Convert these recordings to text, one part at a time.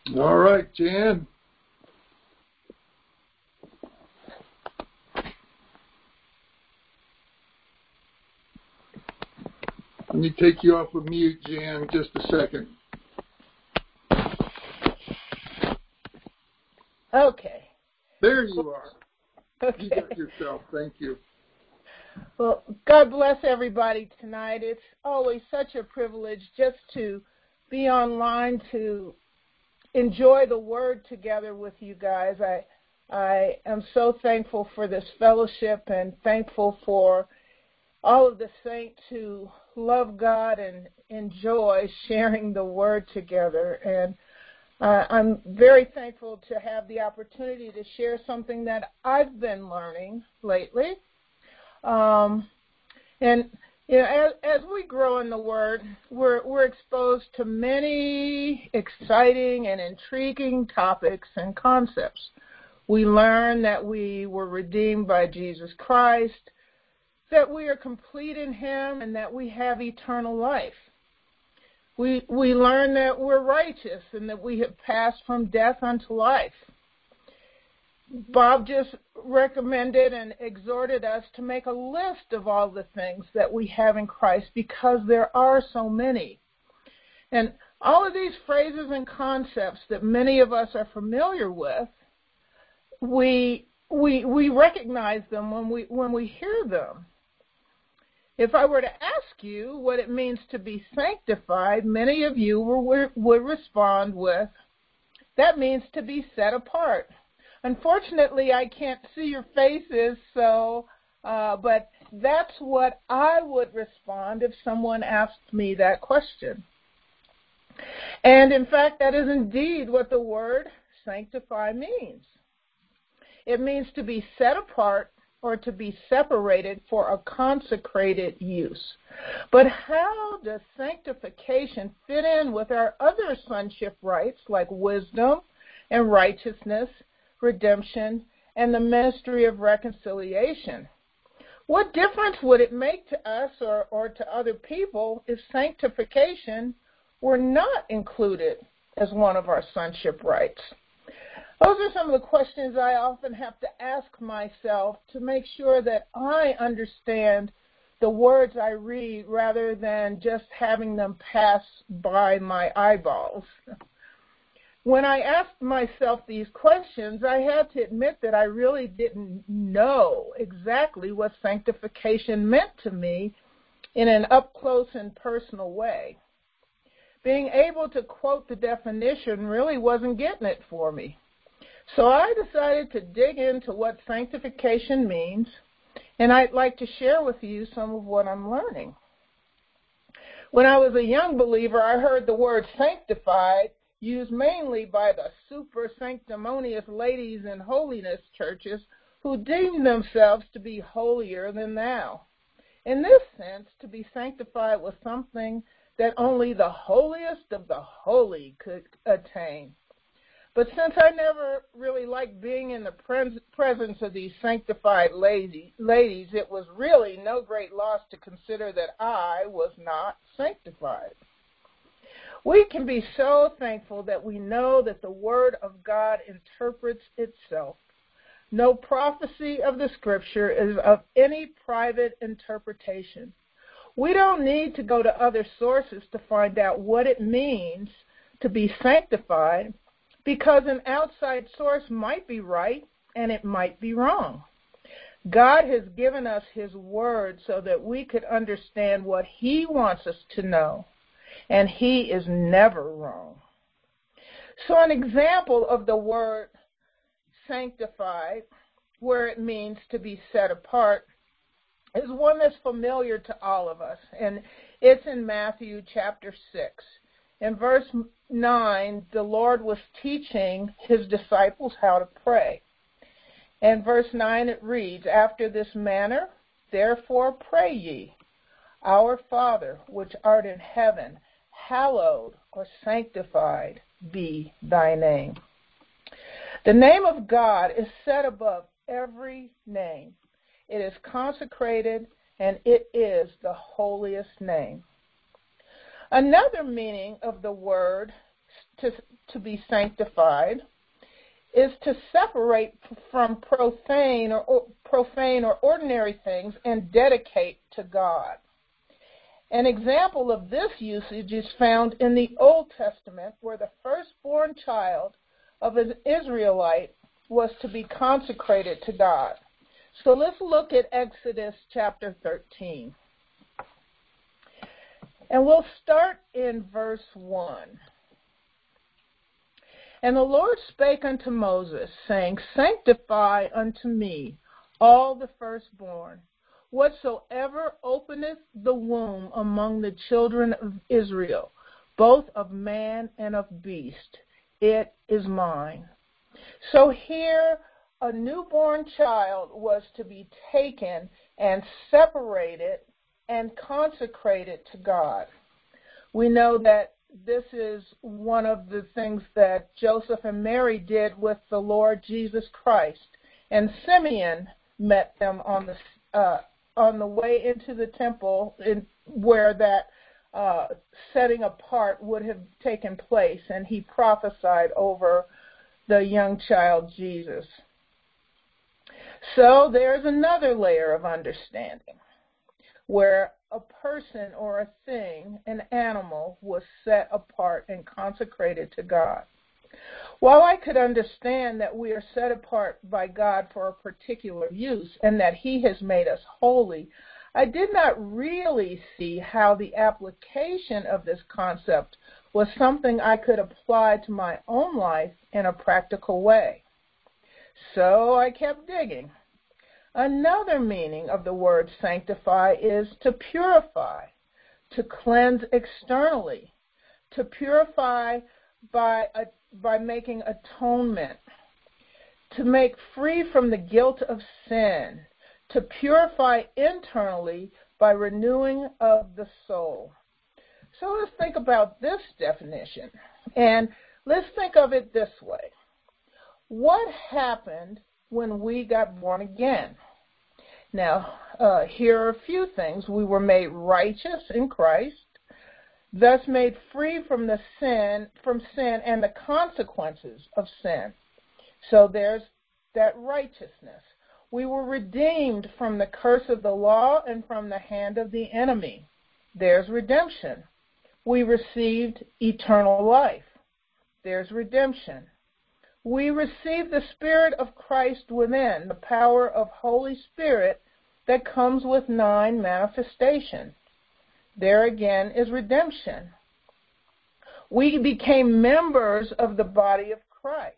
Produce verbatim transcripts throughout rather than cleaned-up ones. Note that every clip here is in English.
All right, Jan. Let me take you off of mute, Jan, just a second. Okay. There you are. Okay. You got yourself. Thank you. Well, God bless everybody tonight. It's always such a privilege just to be online, to enjoy the Word together with you guys. I I am so thankful for this fellowship and thankful for all of the saints who love God and enjoy sharing the Word together. And uh, I'm very thankful to have the opportunity to share something that I've been learning lately. Um, and you know, as, as we grow in the Word, we're we're exposed to many exciting and intriguing topics and concepts. We learn that we were redeemed by Jesus Christ, that we are complete in Him, and that we have eternal life. We we learn that we're righteous and that we have passed from death unto life. Bob just recommended and exhorted us to make a list of all the things that we have in Christ because there are so many. And all of these phrases and concepts that many of us are familiar with, we we we recognize them when we when we hear them. If I were to ask you what it means to be sanctified, many of you would, would respond with, that means to be set apart. Unfortunately, I can't see your faces, so, uh, but that's what I would respond if someone asked me that question. And in fact, that is indeed what the word sanctify means. It means to be set apart or to be separated for a consecrated use. But how does sanctification fit in with our other sonship rights like wisdom and righteousness, redemption, and the ministry of reconciliation? What difference would it make to us or, or to other people if sanctification were not included as one of our sonship rights? Those are some of the questions I often have to ask myself to make sure that I understand the words I read rather than just having them pass by my eyeballs. When I asked myself these questions, I had to admit that I really didn't know exactly what sanctification meant to me in an up-close and personal way. Being able to quote the definition really wasn't getting it for me. So I decided to dig into what sanctification means, and I'd like to share with you some of what I'm learning. When I was a young believer, I heard the word sanctified used mainly by the super sanctimonious ladies in holiness churches who deemed themselves to be holier than thou. In this sense, to be sanctified was something that only the holiest of the holy could attain. But since I never really liked being in the pres- presence of these sanctified lady- ladies, it was really no great loss to consider that I was not sanctified. We can be so thankful that we know that the Word of God interprets itself. No prophecy of the Scripture is of any private interpretation. We don't need to go to other sources to find out what it means to be sanctified, because an outside source might be right and it might be wrong. God has given us His Word so that we could understand what He wants us to know, and He is never wrong. So an example of the word sanctified, where it means to be set apart, is one that's familiar to all of us, and it's in Matthew chapter six. In verse nine, the Lord was teaching His disciples how to pray. In verse nine it reads, "After this manner, therefore pray ye, Our Father, which art in heaven, hallowed or sanctified be thy name." The name of God is set above every name. It is consecrated, and it is the holiest name. Another meaning of the word to, to be sanctified is to separate from profane or, or profane or ordinary things and dedicate to God. An example of this usage is found in the Old Testament, where the firstborn child of an Israelite was to be consecrated to God. So let's look at Exodus chapter thirteen. And we'll start in verse one. And the Lord spake unto Moses, saying, Sanctify unto me all the firstborn, whatsoever openeth the womb among the children of Israel, both of man and of beast, it is mine. So here a newborn child was to be taken and separated and consecrated to God. We know that this is one of the things that Joseph and Mary did with the Lord Jesus Christ. And Simeon met them on the uh, on the way into the temple, in, where that uh, setting apart would have taken place, and he prophesied over the young child Jesus. So there's another layer of understanding, where a person or a thing, an animal, was set apart and consecrated to God. While I could understand that we are set apart by God for a particular use and that He has made us holy, I did not really see how the application of this concept was something I could apply to my own life in a practical way. So I kept digging. Another meaning of the word sanctify is to purify, to cleanse externally, to purify by a, by making atonement, to make free from the guilt of sin, to purify internally by renewing of the soul. So let's think about this definition, and let's think of it this way. What happened when we got born again? Now, uh, here are a few things. We were made righteous in Christ, thus made free from the sin, from sin and the consequences of sin. So there's that righteousness. We were redeemed from the curse of the law and from the hand of the enemy. There's redemption. We received eternal life. There's redemption. We receive the Spirit of Christ within, the power of Holy Spirit that comes with nine manifestations. There again is redemption. We became members of the body of Christ.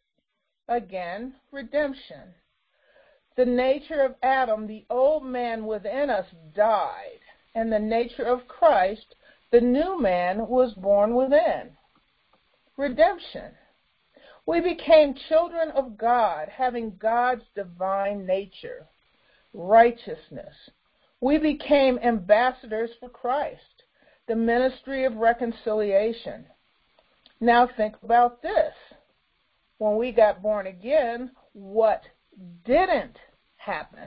Again, redemption. The nature of Adam, the old man within us, died, and the nature of Christ, the new man, was born within. Redemption. We became children of God, having God's divine nature, righteousness. We became ambassadors for Christ, the ministry of reconciliation. Now think about this. When we got born again, what didn't happen?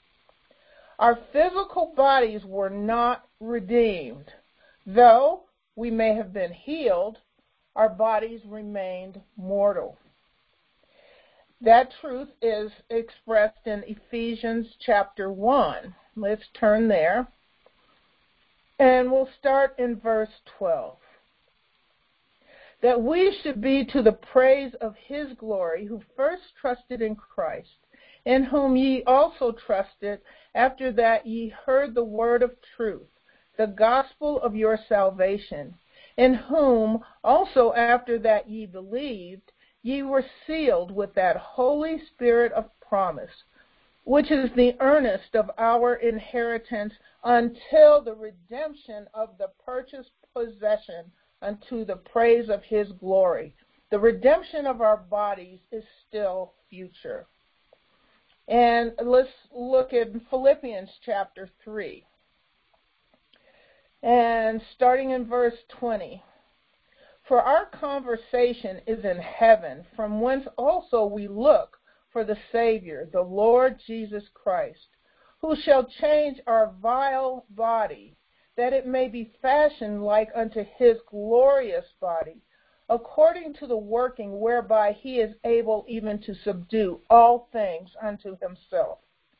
Our physical bodies were not redeemed. Though we may have been healed, our bodies remained mortal. That truth is expressed in Ephesians chapter one. Let's turn there. And we'll start in verse twelve. That we should be to the praise of His glory, who first trusted in Christ, in whom ye also trusted, after that ye heard the word of truth, the gospel of your salvation, in whom also after that ye believed, ye were sealed with that Holy Spirit of promise, which is the earnest of our inheritance until the redemption of the purchased possession unto the praise of His glory. The redemption of our bodies is still future. And let's look at Philippians chapter three. And starting in verse twenty. For our conversation is in heaven, from whence also we look for the Savior, the Lord Jesus Christ, who shall change our vile body, that it may be fashioned like unto His glorious body, according to the working whereby he is able even to subdue all things unto himself.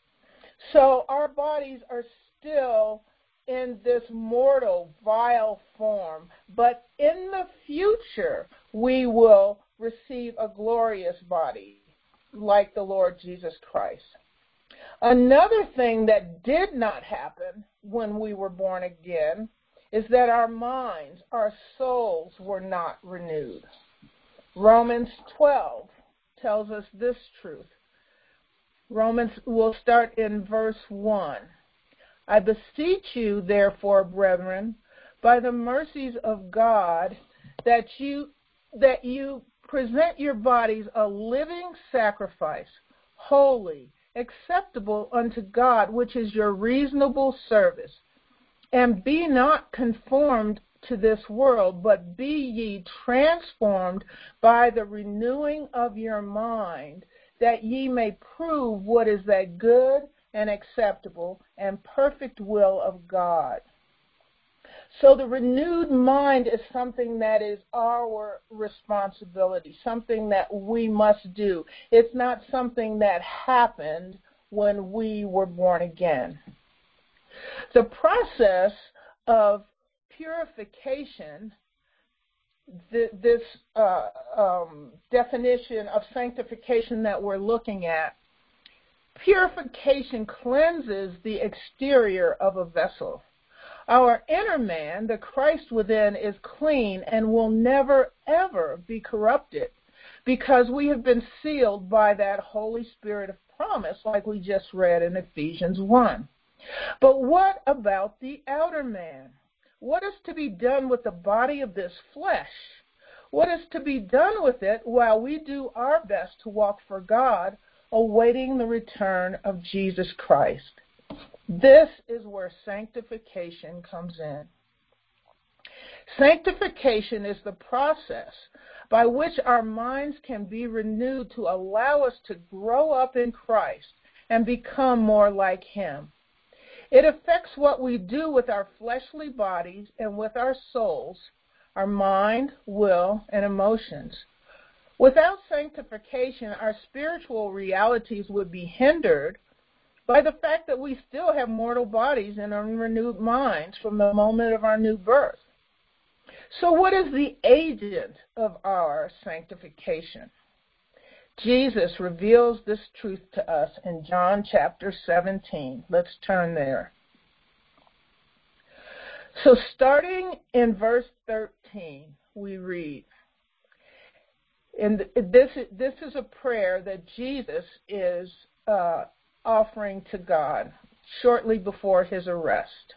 So our bodies are still in this mortal, vile form, but in the future we will receive a glorious body like the Lord Jesus Christ. Another thing that did not happen when we were born again is that our minds, our souls were not renewed. Romans twelve tells us this truth. Romans, we'll start in verse one. I beseech you, therefore, brethren, by the mercies of God, that you that you present your bodies a living sacrifice, holy, acceptable unto God, which is your reasonable service. And be not conformed to this world, but be ye transformed by the renewing of your mind, that ye may prove what is that good and acceptable and perfect will of God. So the renewed mind is something that is our responsibility, something that we must do. It's not something that happened when we were born again. The process of purification, th- this uh, um, definition of sanctification that we're looking at, purification cleanses the exterior of a vessel. Our inner man, the Christ within, is clean and will never, ever be corrupted because we have been sealed by that Holy Spirit of promise, like we just read in Ephesians one. But what about the outer man? What is to be done with the body of this flesh? What is to be done with it while we do our best to walk for God, awaiting the return of Jesus Christ? This is where sanctification comes in. Sanctification is the process by which our minds can be renewed to allow us to grow up in Christ and become more like Him. It affects what we do with our fleshly bodies and with our souls, our mind, will, and emotions. Without sanctification, our spiritual realities would be hindered by the fact that we still have mortal bodies and unrenewed minds from the moment of our new birth. So what is the agent of our sanctification? Jesus reveals this truth to us in John chapter seventeen. Let's turn there. So starting in verse thirteen, we read, and this, this is a prayer that Jesus is uh, offering to God shortly before his arrest.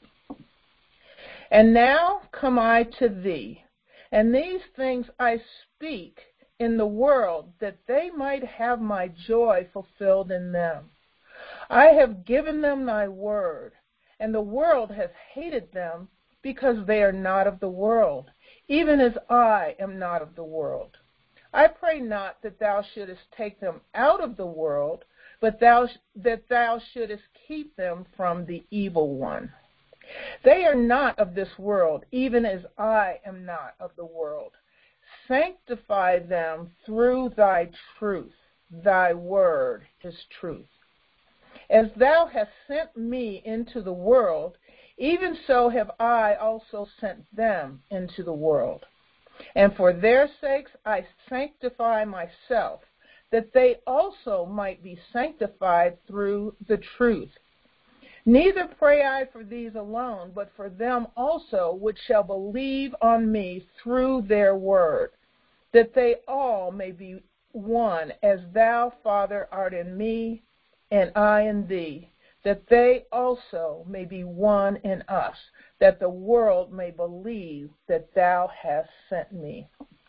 And now come I to thee, and these things I speak in the world, that they might have my joy fulfilled in them. I have given them thy word, and the world hath hated them, because they are not of the world, even as I am not of the world. I pray not that thou shouldest take them out of the world, but thou, that thou shouldest keep them from the evil one. They are not of this world, even as I am not of the world. Sanctify them through thy truth. Thy word is truth. As thou hast sent me into the world, even so have I also sent them into the world. And for their sakes I sanctify myself, that they also might be sanctified through the truth. Neither pray I for these alone, but for them also which shall believe on me through their word, that they all may be one, as thou, Father, art in me, and I in thee, that they also may be one in us, that the world may believe that thou hast sent me.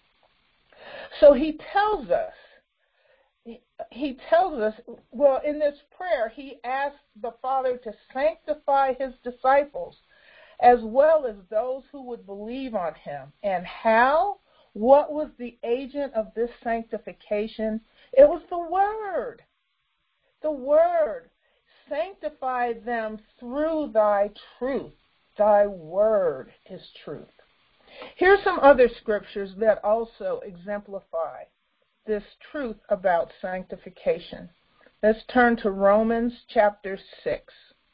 So he tells us, he tells us, well, in this prayer, he asks the Father to sanctify his disciples, as well as those who would believe on him. And how? What was the agent of this sanctification? It was the Word. The Word. Sanctify them through thy truth. Thy word is truth. Here are some other scriptures that also exemplify this truth about sanctification. Let's turn to Romans chapter six.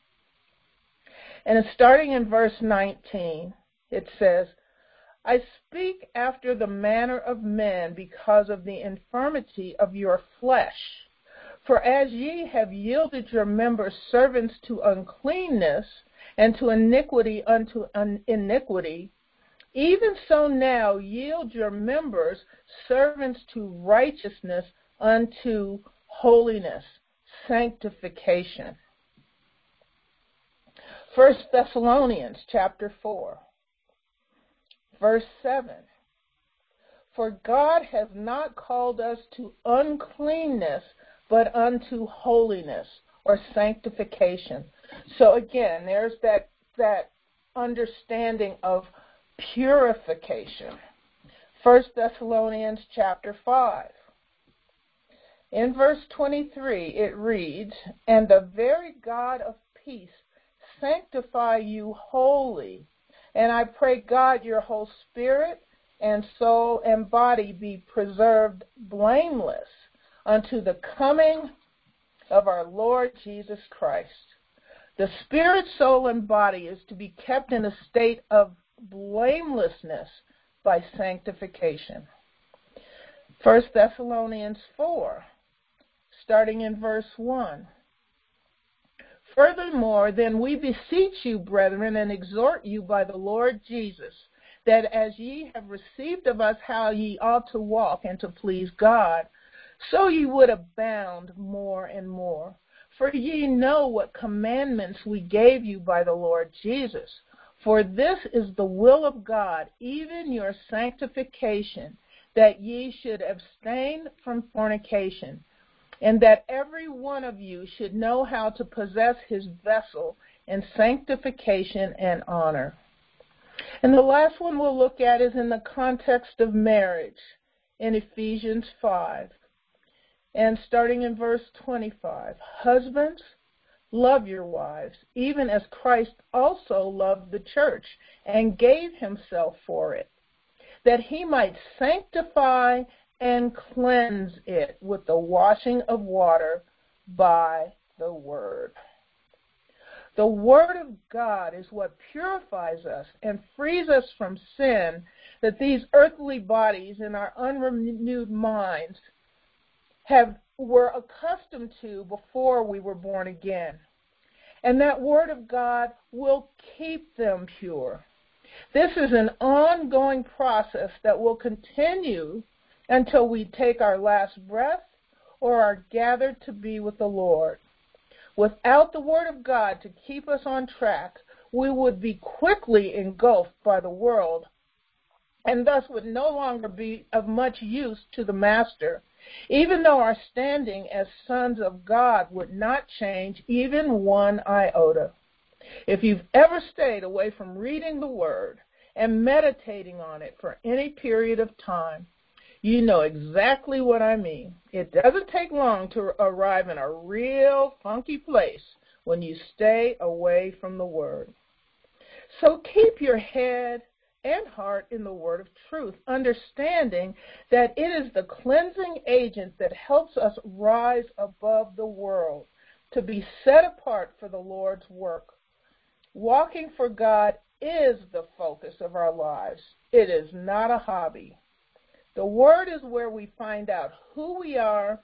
And starting in verse nineteen, it says, I speak after the manner of men because of the infirmity of your flesh. For as ye have yielded your members servants to uncleanness, and to iniquity unto un- iniquity, even so now yield your members servants to righteousness unto holiness, sanctification. First Thessalonians chapter four, verse seven. For God has not called us to uncleanness, but unto holiness, or sanctification. So again, there's that that understanding of purification. First Thessalonians chapter five. In verse twenty-three, it reads, And the very God of peace sanctify you wholly. And I pray God your whole spirit and soul and body be preserved blameless unto the coming of our Lord Jesus Christ. The spirit, soul, and body is to be kept in a state of blamelessness by sanctification. First Thessalonians four, starting in verse one. Furthermore, then we beseech you, brethren, and exhort you by the Lord Jesus, that as ye have received of us how ye ought to walk and to please God, so ye would abound more and more. For ye know what commandments we gave you by the Lord Jesus. For this is the will of God, even your sanctification, that ye should abstain from fornication, and that every one of you should know how to possess his vessel in sanctification and honor. And the last one we'll look at is in the context of marriage in Ephesians five. And starting in verse twenty-five, husbands, love your wives, even as Christ also loved the church and gave himself for it, that he might sanctify and cleanse it with the washing of water by the word. The word of God is what purifies us and frees us from sin that these earthly bodies and our unrenewed minds have were accustomed to before we were born again. And that word of God will keep them pure. This is an ongoing process that will continue until we take our last breath or are gathered to be with the Lord. Without the word of God to keep us on track, we would be quickly engulfed by the world and thus would no longer be of much use to the master, even though our standing as sons of God would not change even one iota. If you've ever stayed away from reading the Word and meditating on it for any period of time, you know exactly what I mean. It doesn't take long to arrive in a real funky place when you stay away from the Word. So keep your head and heart in the word of truth, understanding that it is the cleansing agent that helps us rise above the world, to be set apart for the Lord's work. Walking for God is the focus of our lives. It is not a hobby. The Word is where we find out who we are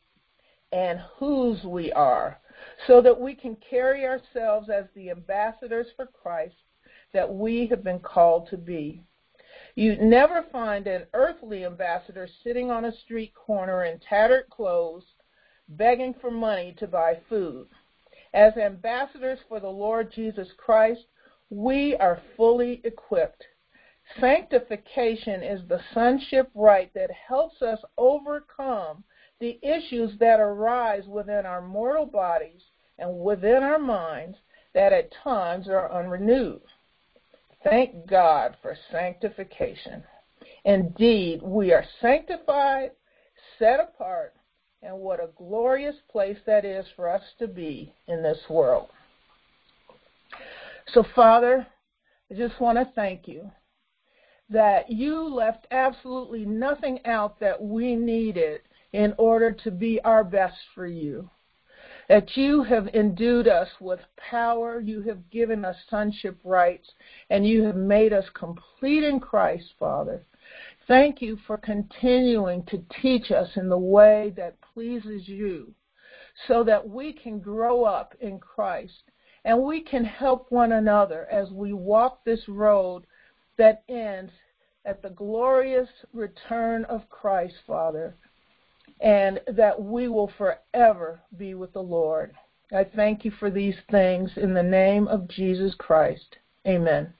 and whose we are, so that we can carry ourselves as the ambassadors for Christ that we have been called to be. You'd never find an earthly ambassador sitting on a street corner in tattered clothes, begging for money to buy food. As ambassadors for the Lord Jesus Christ, we are fully equipped. Sanctification is the sonship right that helps us overcome the issues that arise within our mortal bodies and within our minds that at times are unrenewed. Thank God for sanctification. Indeed, we are sanctified, set apart, and what a glorious place that is for us to be in this world. So, Father, I just want to thank you that you left absolutely nothing out that we needed in order to be our best for you. That you have endued us with power, you have given us sonship rights, and you have made us complete in Christ, Father. Thank you for continuing to teach us in the way that pleases you, so that we can grow up in Christ and we can help one another as we walk this road that ends at the glorious return of Christ, Father, and that we will forever be with the Lord. I thank you for these things in the name of Jesus Christ. Amen.